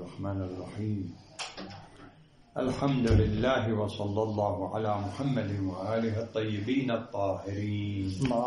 الرحمن الرحيم. الحمد لله وصلى الله على محمد وآله الطيبين الطاهرين.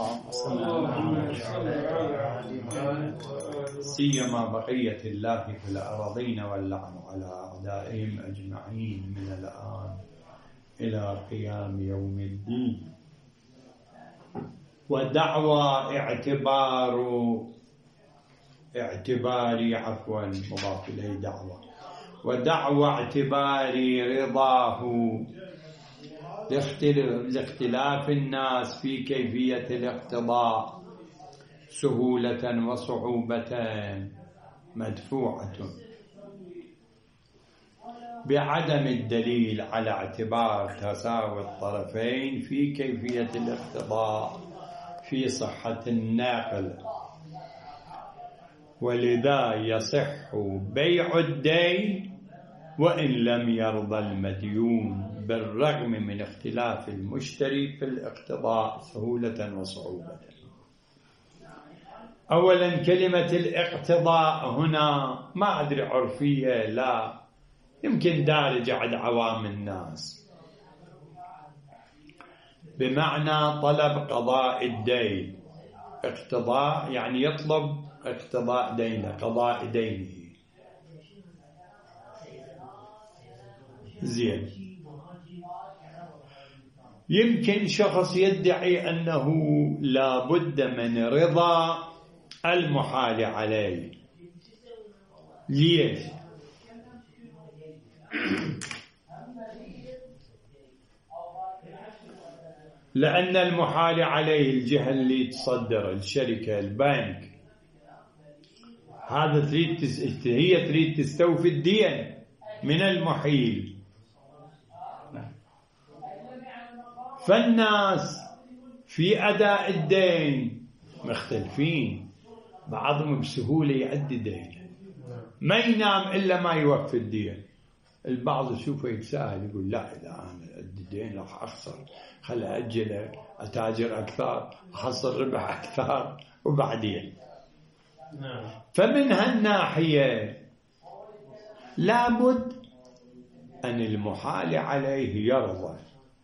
سيما بقية الله في الأراضين واللعن على أعدائهم أجمعين من الآن إلى قيام يوم الدين. ودعوى اعتباري مضاف إليه دعوة، ودعوى اعتباري رضاه لاختلاف الناس في كيفية الاقتضاء سهولة وصعوبة مدفوعة بعدم الدليل على اعتبار تساوي الطرفين في كيفية الاقتضاء في صحة الناقل، ولذا يصح بيع الدين وإن لم يرضى المديون بالرغم من اختلاف المشتري في الاقتضاء سهولة وصعوبة. أولا كلمة الاقتضاء هنا ما أدري عرفية لا يمكن دارجة عند عوام الناس، بمعنى طلب قضاء الدين. اقتضاء يعني يطلب اقتضاء دينه، قضاء دينه. زين، يمكن شخص يدعي أنه لا بد من رضا المحال عليه. ليش؟ لأن المحال عليه الجهة اللي تصدر الشركة البنك، هذا هي تريد تستوفي الدين من المحيل. فالناس في أداء الدين مختلفين، بعضهم بسهولة يعدي دين ما ينام إلا ما يوفي الدين. البعض يشوفه يتساهل يقول لا إذا أنا أدي الدين راح أخسر، خل أجله أتاجر أكثر أحصل ربح أكثر وبعدين. فمن هالناحية لابد أن المحال عليه يرضى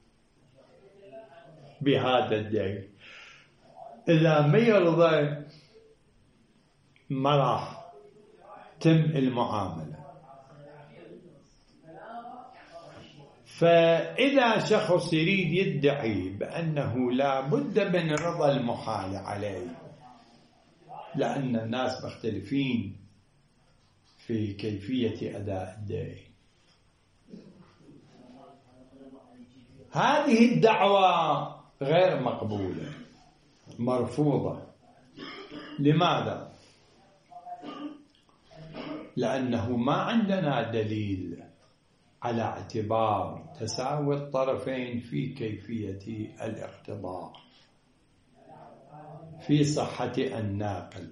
بهذا الدين. إذا ما يرضى ما راح تم المعاملة. فإذا شخص يريد يدعي بأنه لا بد من رضا المحال عليه لأن الناس مختلفين في كيفية أداء الدين، هذه الدعوة غير مقبولة، مرفوضة. لماذا؟ لأنه ما عندنا دليل على اعتبار تساوي الطرفين في كيفية الاقتضاء في صحة الناقل.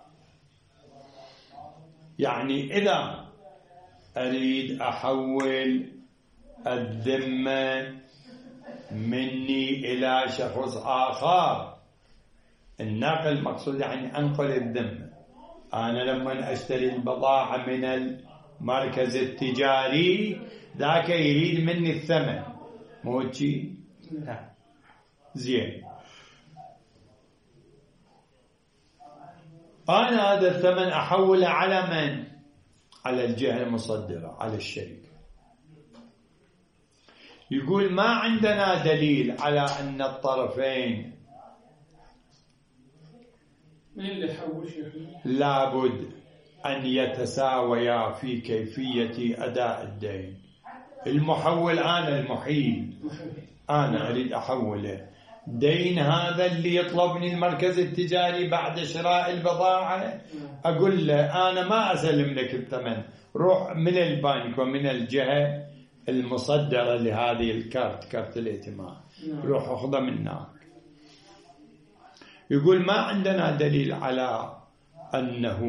يعني إذا أريد أحول الذمة مني إلى شخص آخر، الناقل مقصود يعني أنقل الذمة. أنا لما أشتري البضاعة من المركز التجاري ذاك يريد مني الثمن، مو شيء؟ زين، أنا هذا الثمن أحوله على من؟ على الجهة المصدرة، على الشركة. يقول ما عندنا دليل على أن الطرفين لابد أن يتساويا في كيفية أداء الدين. المحول أنا المحيل، أنا أريد أحوله دين هذا اللي يطلبني المركز التجاري بعد شراء البضاعة، أقول له أنا ما أسلم لك الثمن، روح من البنك ومن الجهة المصدرة لهذه الكارت، كارت الائتمان، روح أخذه منك. يقول ما عندنا دليل على أنه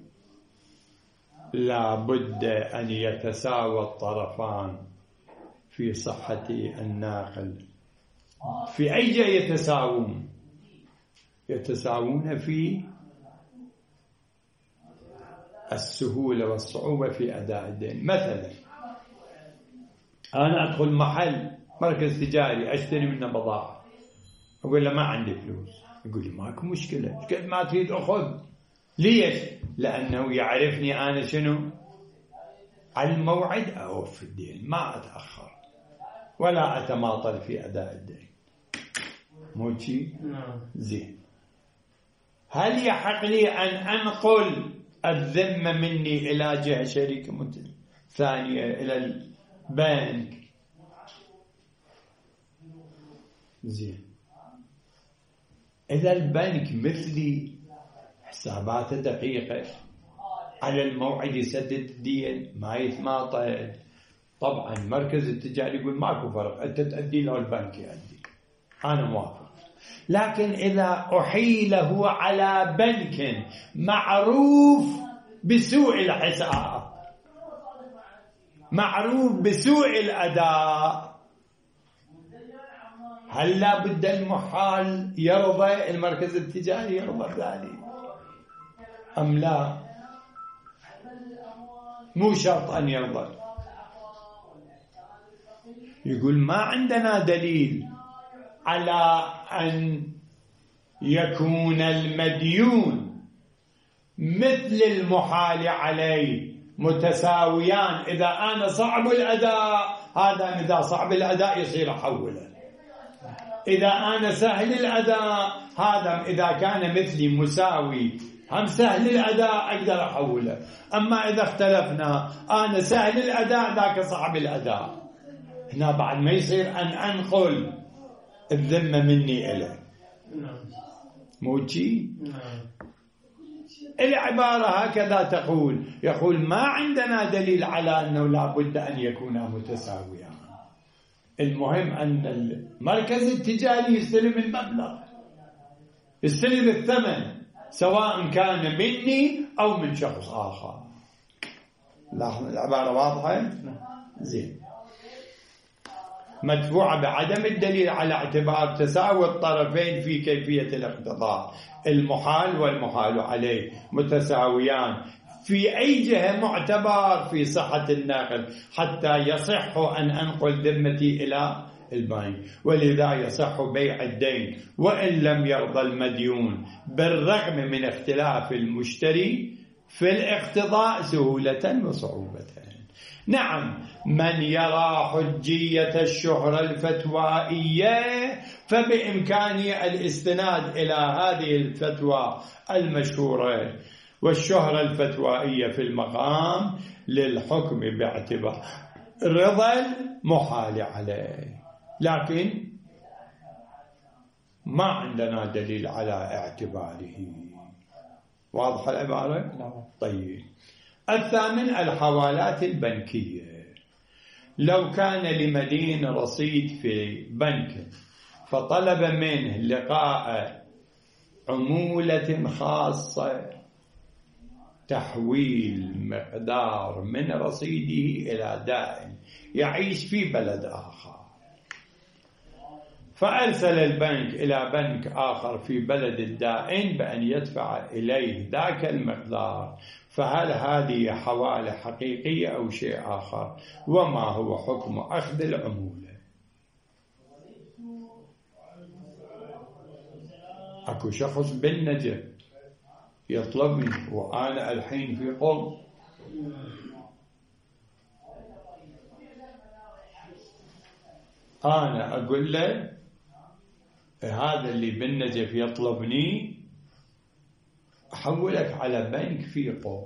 لا بد أن يتساوى الطرفان في صحة الناقل. في أي جهة يتساوون؟ يتساوون في السهولة والصعوبة في أداء الدين. مثلا أنا أدخل محل مركز تجاري أشتري منه بضاعة، أقول له ما عندي فلوس، يقول لي ماكو مشكلة، قد ما تريد أخذ. ليش؟ لأنه يعرفني أنا شنو على الموعد، أوفي الدين، ما أتأخر ولا أتماطل في أداء الدين. مو شيء زين. هل يحق لي أن أنقل الذمة مني إلى جهة شريكة ثانية، إلى البنك؟ زين. إذا البنك مثلي حساباته دقيقة، على الموعد يسدد الدين، ما يتماطل، طبعا مركز التجاري يقول ماكو فرق، أنت تأدي له البنك يأدي، أنا موافق. لكن إذا أحيله على بنك معروف بسوء الحساب، معروف بسوء الأداء، هل لا بد المحال يرضى المركز التجاري يرضى ذلك أم لا؟ مو شرط أن يرضى. يقول ما عندنا دليل على أن يكون المديون مثل المحال عليه متساويان. إذا أنا صعب الأداء، هذا إذا صعب الأداء يصير أحوله، إذا أنا سهل الأداء، هذا إذا كان مثلي مساوي هم سهل الأداء أقدر أحوله. أما إذا اختلفنا، أنا سهل الأداء ذاك صعب الأداء، هنا بعد ما يصير أن أنقل الذمة مني إليه. موجي العبارة هكذا تقول، يقول ما عندنا دليل على أنه لا بد أن يكونا متساويان. المهم أن المركز التجاري يستلم المبلغ، يستلم الثمن، سواء كان مني أو من شخص آخر. لاحظ العبارة واضحة؟ زين. مدفوعة بعدم الدليل على اعتبار تساوي الطرفين في كيفية الاقتضاء، المحال والمحال عليه متساويان في أي جهة معتبر في صحة النقل حتى يصح أن أنقل ذمتي إلى البنك، ولذا يصح بيع الدين وإن لم يرضى المديون، بالرغم من اختلاف المشتري في الاقتضاء سهولة وصعوبة. نعم، من يرى حجية الشهرة الفتوائية فبإمكانه الاستناد إلى هذه الفتوى المشهورة والشهرة الفتوائية في المقام للحكم باعتبار رضا المحال عليه، لكن ما عندنا دليل على اعتباره. واضح العبارة؟ طيب. الثامن الحوالات البنكية. لو كان لمدين رصيد في بنك فطلب منه لقاء عمولة خاصة، تحويل مقدار من رصيده إلى دائن يعيش في بلد آخر، فأرسل البنك إلى بنك آخر في بلد الدائن بأن يدفع إليه ذاك المقدار، فهل هذه حوالة حقيقية أو شيء آخر؟ وما هو حكم أخذ العمولة؟ أكو شخص بالنجف يطلبني وأنا الحين في قم، أنا أقول له هذا اللي بالنجف يطلبني أحولك على بنك في قم.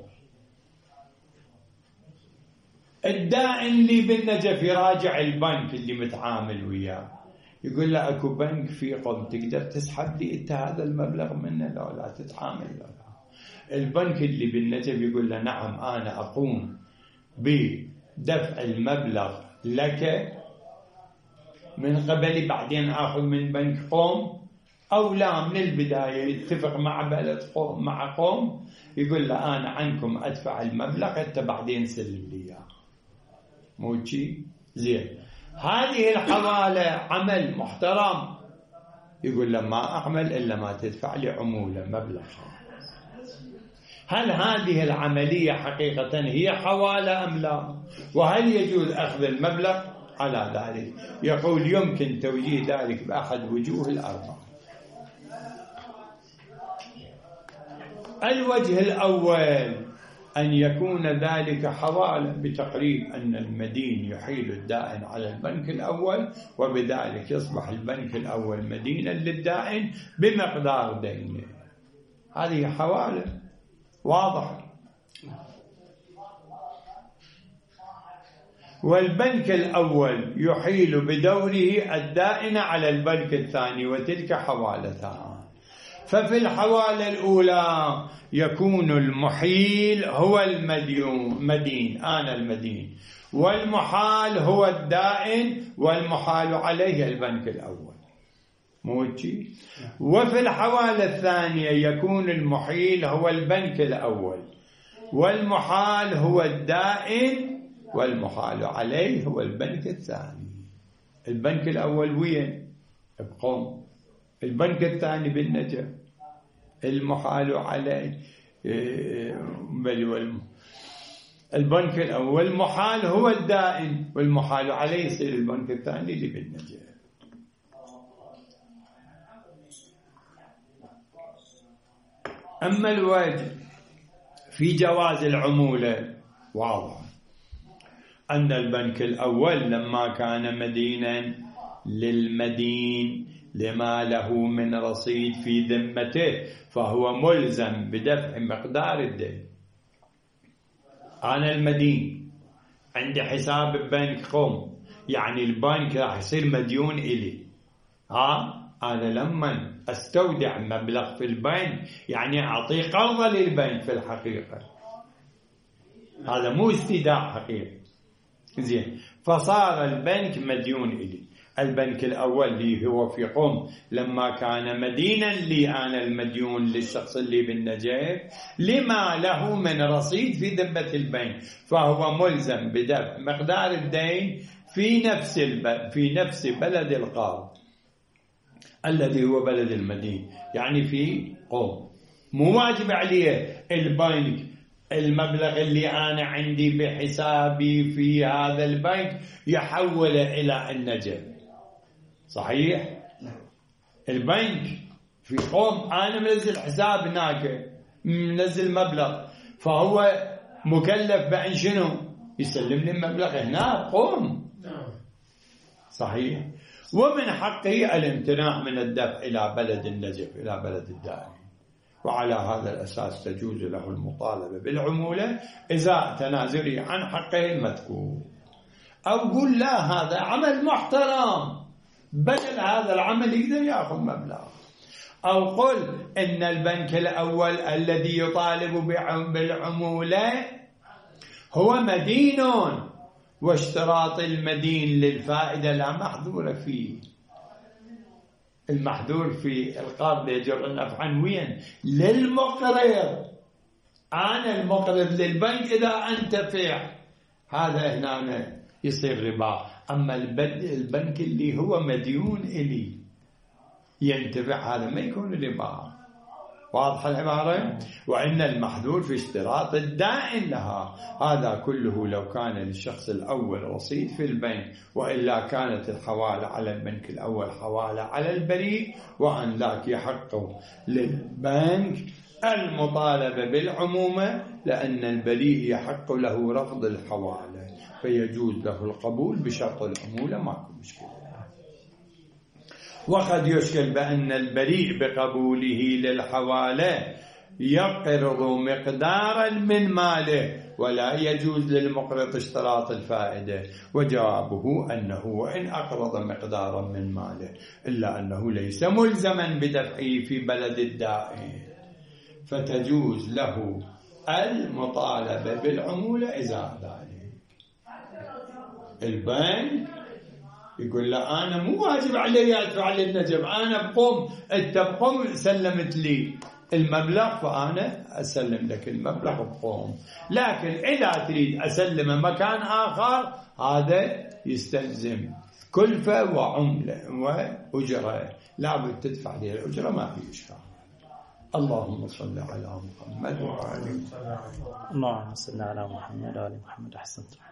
الدائن اللي بالنجف يراجع البنك اللي متعامل وياه، يقول له أكو بنك في قم، تقدر تسحب لي أنت هذا المبلغ منه؟ لا تتعامل. لا. البنك اللي بالنجف يقول له نعم، أنا أقوم بدفع المبلغ لك من قبل، بعدين أخذ من بنك قوم، أو لا من البداية يتفق مع بلد قوم، مع قوم، يقول له أنا عنكم أدفع المبلغ، أنت بعدين سلم لي إياه. موجي زين. هذه الحوالة عمل محترم، يقول له ما أعمل إلا ما تدفع لي عمولة مبلغ. هل هذه العملية حقيقة هي حوالة أم لا؟ وهل يجوز أخذ المبلغ على ذلك؟ يقول يمكن توجيه ذلك بأحد وجوه الأربعة. الوجه الأول أن يكون ذلك حوالة بتقريب أن المدين يحيل الدائن على البنك الأول، وبذلك يصبح البنك الأول مدينا للدائن بمقدار دينه. هذه حوالة واضحة. والبنك الأول يحيل بدوره الدائن على البنك الثاني، وتلك حوالتان. ففي الحوالة الأولى يكون المحيل هو المدين، أنا المدين، والمحال هو الدائن، والمحال عليه البنك الأول. موجي. وفي الحوالة الثانية يكون المحيل هو البنك الأول، والمحال هو الدائن، والمحال عليه هو البنك الثاني. البنك الأول وين؟ بقوم. البنك الثاني بالنجف. المحال عليه البنك الأول المحال هو الدائن، والمحال عليه يصير البنك الثاني اللي بالنجف. أما الوجه في جواز العمولة واضح، أن البنك الأول لما كان مدينا للمدين لما له من رصيد في ذمته فهو ملزم بدفع مقدار الدين. أنا المدين عندي حساب ببنك قوم، يعني البنك راح يصير مديون إلي. أنا لما أستودع مبلغ في البنك يعني أعطيه قرضة للبنك في الحقيقة، هذا مو استيداع حقيقي. زين، فصار البنك مديون إلي. البنك الأول اللي هو في قم لما كان مدينا لي أنا المديون للشخص اللي بالنجف لما له من رصيد في ذمة البنك، فهو ملزم بدفع مقدار الدين في نفس بلد القرض الذي هو بلد المدين، يعني في قم. مو واجب عليه البنك المبلغ اللي أنا عندي بحسابي في هذا البنك يحوله إلى النجف. صحيح؟ البنك في قوم أنا منزل حساب هناك، منزل مبلغ، فهو مكلف بأن شنو؟ يسلم لي المبلغ هنا قوم. صحيح؟ ومن حقه الامتناع من الدفع إلى بلد النجف، إلى بلد الدائن. وعلى هذا الأساس تجوز له المطالبة بالعمولة إذا تنازلي عن حقه المذكور. أو قل لا، هذا عمل محترم، بدل هذا العمل يقدر يأخذ مبلغ. أو قل إن البنك الأول الذي يطالب بالعمولة هو مدين، واشتراط المدين للفائدة لا محذور فيه. المحذور في القرض يجر النفع عن وين؟ للمقرض. أنا المقرض للبنك إذا أنتفع، هذا هنا يصير ربا. أما البنك اللي هو مديون إلي ينتفع، هذا ما يكون ربا. واضح العبارة؟ وإن المحذور في اشتراط الدائن لها. هذا كله لو كان للشخص الأول رصيد في البنك، وإلا كانت الحوالة على البنك الأول حوالة على البريء، وأن ذاك يحق للبنك المطالبة بالعمومة، لأن البريء يحق له رفض الحوالة، فيجوز له القبول بشرط العمولة، ماكو مشكلة. وقد يشكل بأن البريء بقبوله للحوالة يقرض مقدارا من ماله ولا يجوز للمقرض اشتراط الفائدة. وجوابه أنه وإن أقرض مقدارا من ماله إلا أنه ليس ملزما بدفعه في بلد الدائن، فتجوز له المطالبة بالعمولة إذا ذلك. البنك يقول لا، أنا مو واجب علي أدفع للنجف، أنا بقوم، أنت بقوم سلمت لي المبلغ فأنا أسلم لك المبلغ بقوم. لكن إذا تريد أسلم مكان آخر هذا يستلزم كلفة وعملة وأجرة، لابد تدفع لي الأجرة، ما في إشكال. اللهم صل على محمد وآل محمد. اللهم صل على محمد وآل محمد. أحسنت.